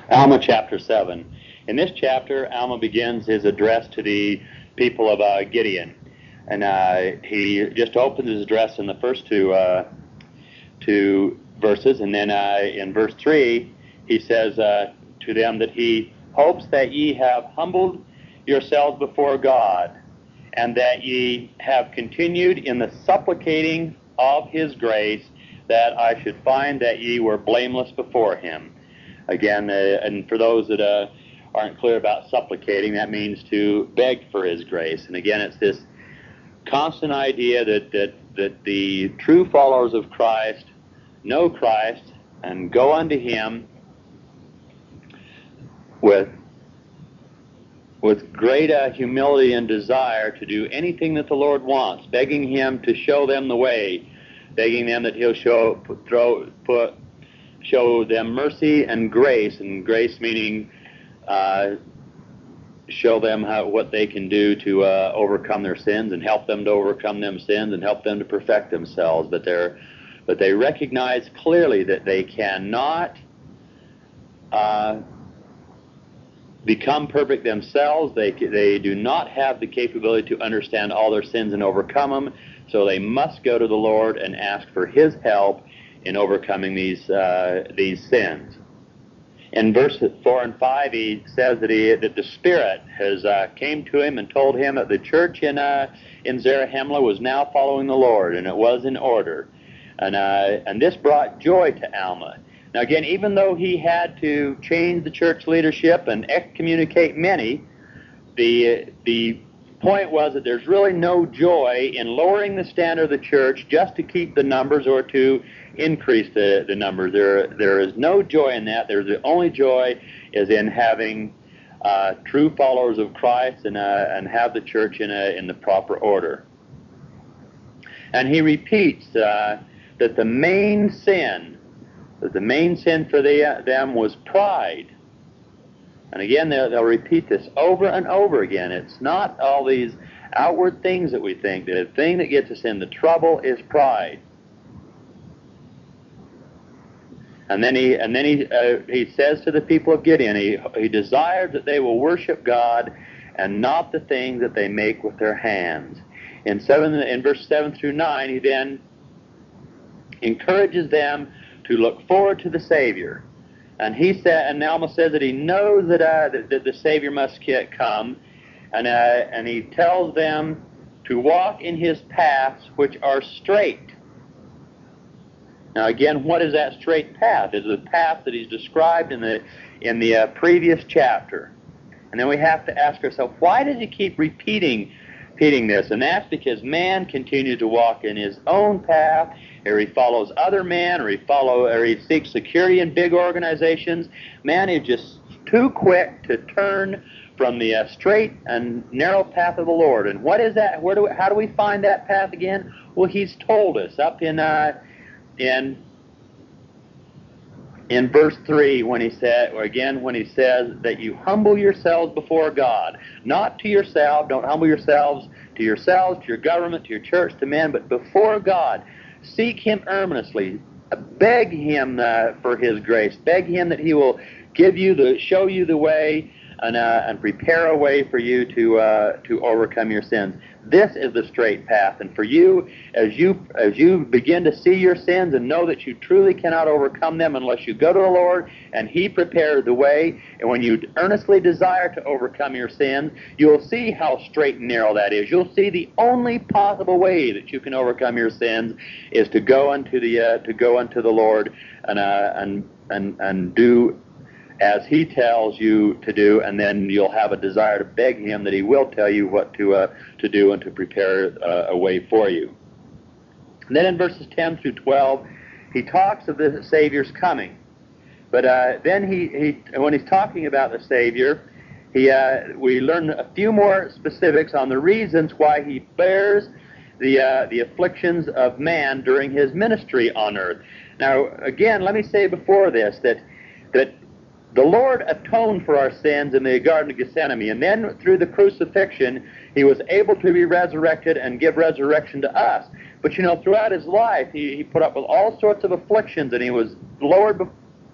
Alma chapter 7. In this chapter, Alma begins his address to the people of Gideon. And he just opens his address in the first two verses. And then in verse 3, he says to them that he hopes that ye have humbled yourselves before God, and that ye have continued in the supplicating of his grace, that I should find that ye were blameless before him. Again, and for those that aren't clear about supplicating, that means to beg for his grace. And again, it's this constant idea that the true followers of Christ know Christ and go unto him with great humility and desire to do anything that the Lord wants, begging him to show them the way, begging them that he'll show them mercy and grace meaning show them what they can do to overcome their sins and help them to overcome them sins and help them to perfect themselves. But they recognize clearly that they cannot become perfect themselves. They do not have the capability to understand all their sins and overcome them, so they must go to the Lord and ask for his help in overcoming these sins. In verses 4 and 5, he says that the Spirit has came to him and told him that the church in Zarahemla was now following the Lord, and it was in order. And this brought joy to Alma. Now again, even though he had to change the church leadership and excommunicate many, the point was that there's really no joy in lowering the standard of the church just to keep the numbers or to increase the numbers. There is no joy in that. The only joy is in having true followers of Christ and have the church in the proper order. And he repeats that the main sin for them was pride. And again, they'll repeat this over and over again. It's not all these outward things that we think. The thing that gets us into trouble is pride. And then he says to the people of Gideon, he desires that they will worship God and not the things that they make with their hands. In verse 7 through 9, he then encourages them to look forward to the Savior. And and Alma says that he knows that the Savior must come, and he tells them to walk in his paths which are straight. Now again, what is that straight path? It's the path that he's described in the previous chapter. And then we have to ask ourselves, why does he keep repeating this? And that's because man continues to walk in his own path, or he follows other men, or he seeks security in big organizations. Man is just too quick to turn from the straight and narrow path of the Lord. And what is that? How do we find that path again? Well, he's told us up in verse 3 when he says that you humble yourselves before God, not to yourself. Don't humble yourselves, to your government, to your church, to men, but before God. Seek him earnestly. Beg him for his grace. Beg him that he will show you the way and prepare a way for you to overcome your sins. This is the straight path. And for you, as you begin to see your sins and know that you truly cannot overcome them unless you go to the Lord and he prepares the way, and when you earnestly desire to overcome your sins, you'll see how straight and narrow that is. You'll see the only possible way that you can overcome your sins is to go unto the Lord and do as he tells you to do, and then you'll have a desire to beg him that he will tell you what to do and to prepare a way for you. And then in verses 10 through 12, he talks of the Savior's coming. But then when he's talking about the Savior, we learn a few more specifics on the reasons why he bears the afflictions of man during his ministry on earth. Now, again, let me say before this that the Lord atoned for our sins in the Garden of Gethsemane, and then through the crucifixion, he was able to be resurrected and give resurrection to us. But throughout his life, he put up with all sorts of afflictions, and he was lowered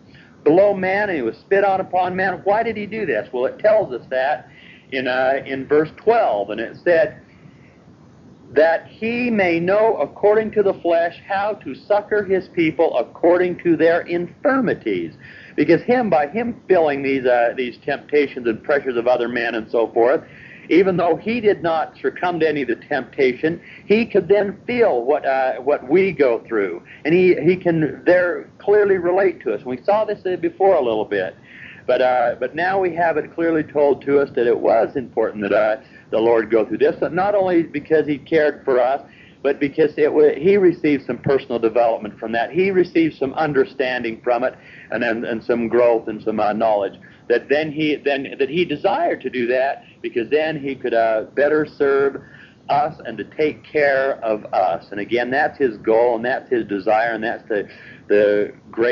below man, and he was spit on upon man. Why did he do this? Well, it tells us that in verse 12, and it said, that he may know according to the flesh how to succor his people according to their infirmities. Because by him feeling these temptations and pressures of other men and so forth, even though he did not succumb to any of the temptation, he could then feel what we go through, and he can there clearly relate to us. We saw this before a little bit, but now we have it clearly told to us that it was important that the Lord go through this, but not only because he cared for us, but because he received some personal development from that. He received some understanding from it, and some growth and some knowledge. That he desired to do that, because then he could better serve us and to take care of us. And again, that's his goal, and that's his desire, and that's the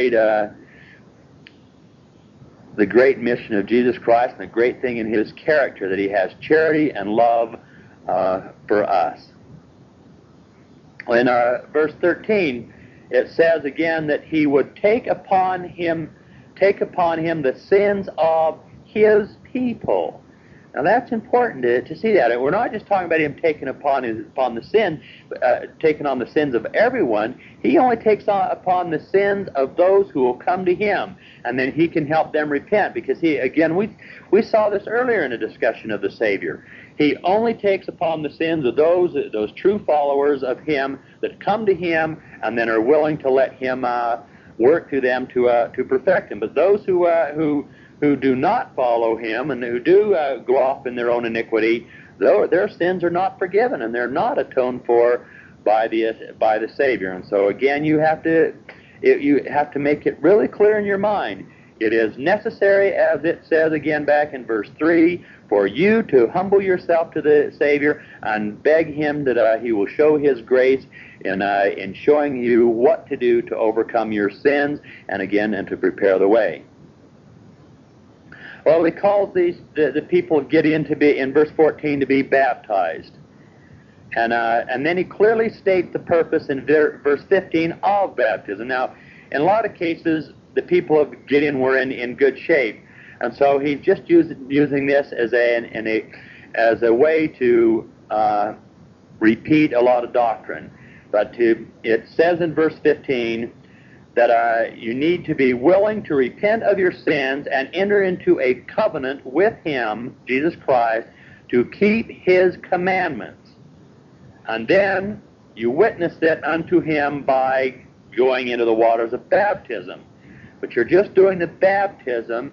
great mission of Jesus Christ, and the great thing in his character, that he has charity and love for us. In verse 13, it says again that he would take upon him the sins of his people. Now that's important to see that. And we're not just talking about him taking upon the sins of everyone. He only takes upon the sins of those who will come to him, and then he can help them repent. Because we saw this earlier in a discussion of the Savior. He only takes upon the sins of those true followers of him that come to him and then are willing to let him work through them to perfect him. But those who do not follow him and who do go off in their own iniquity, their sins are not forgiven, and they're not atoned for by the Savior. And so again, you have to make it really clear in your mind. It is necessary, as it says again back in verse 3, for you to humble yourself to the Savior and beg him that he will show his grace in showing you what to do to overcome your sins, and to prepare the way. Well, he calls the people of Gideon to be, in verse 14, to be baptized. And then he clearly states the purpose in verse 15 of baptism. Now, in a lot of cases, the people of Gideon were in good shape. And so he's just using this as a way to repeat a lot of doctrine. But it says in verse 15 that you need to be willing to repent of your sins and enter into a covenant with him, Jesus Christ, to keep his commandments. And then you witness it unto him by going into the waters of baptism. But you're just doing the baptism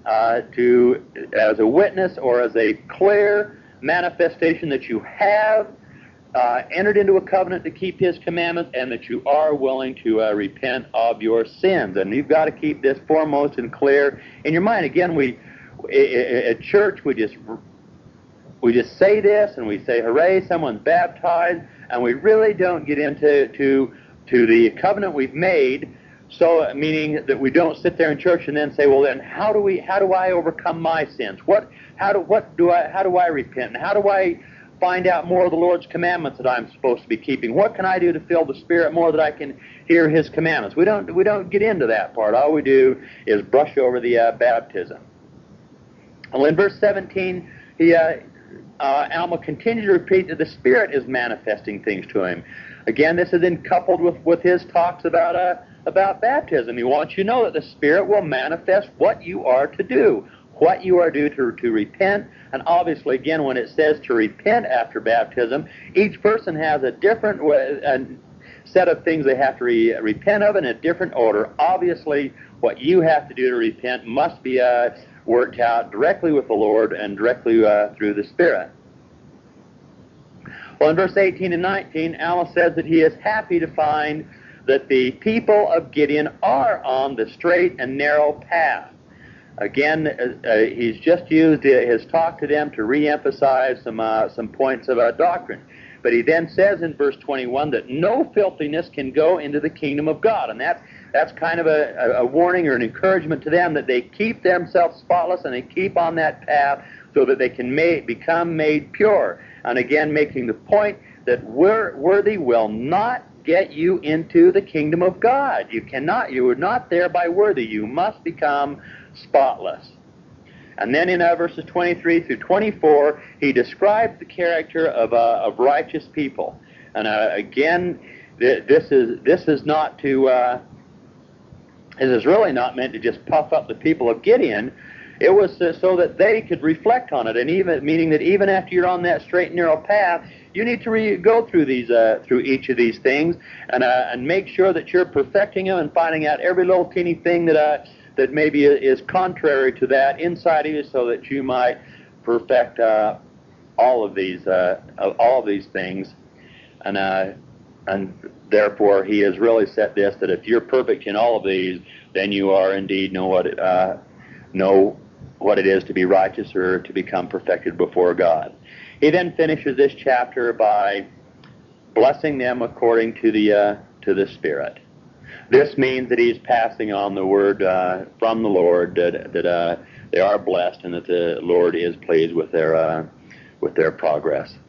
as a witness or as a clear manifestation that you have entered into a covenant to keep his commandments, and that you are willing to repent of your sins. And you've got to keep this foremost and clear in your mind. Again, at church we just say this, and we say, hooray, someone's baptized, and we really don't get into the covenant we've made. So, meaning that we don't sit there in church and then say, well, then how do I overcome my sins? How do I repent? And how do I find out more of the Lord's commandments that I'm supposed to be keeping? What can I do to feel the Spirit more that I can hear his commandments? We don't get into that part. All we do is brush over the baptism. Well, in verse 17, Alma continued to repeat that the Spirit is manifesting things to him. Again, this is then coupled with his talks about baptism. He wants you to know that the Spirit will manifest what you are to do, what you are due to repent. And obviously, again, when it says to repent after baptism, each person has a different set of things they have to repent of in a different order. Obviously, what you have to do to repent must be worked out directly with the Lord and directly through the Spirit. Well, in verse 18 and 19, Alma says that he is happy to find that the people of Gideon are on the straight and narrow path. Again, he's just used his talk to them to re-emphasize some points of doctrine. But he then says in verse 21 that no filthiness can go into the kingdom of God. And that's kind of a warning or an encouragement to them, that they keep themselves spotless and they keep on that path so that they can become made pure. And again, making the point that worthy will not get you into the kingdom of God. You are not thereby worthy. You must become spotless. And then in verses 23 through 24, he describes the character of righteous people. And again, this is not to. This is really not meant to just puff up the people of Gideon. It was so that they could reflect on it, and even meaning that even after you're on that straight and narrow path, you need to go through through each of these things, and make sure that you're perfecting them and finding out every little teeny thing that maybe is contrary to that inside of you, so that you might perfect all of these things, and therefore he has really said this, that if you're perfect in all of these, then you are indeed know what it is to be righteous, or to become perfected before God. He then finishes this chapter by blessing them according to the Spirit. This means that he's passing on the word from the Lord that they are blessed, and that the Lord is pleased with their progress.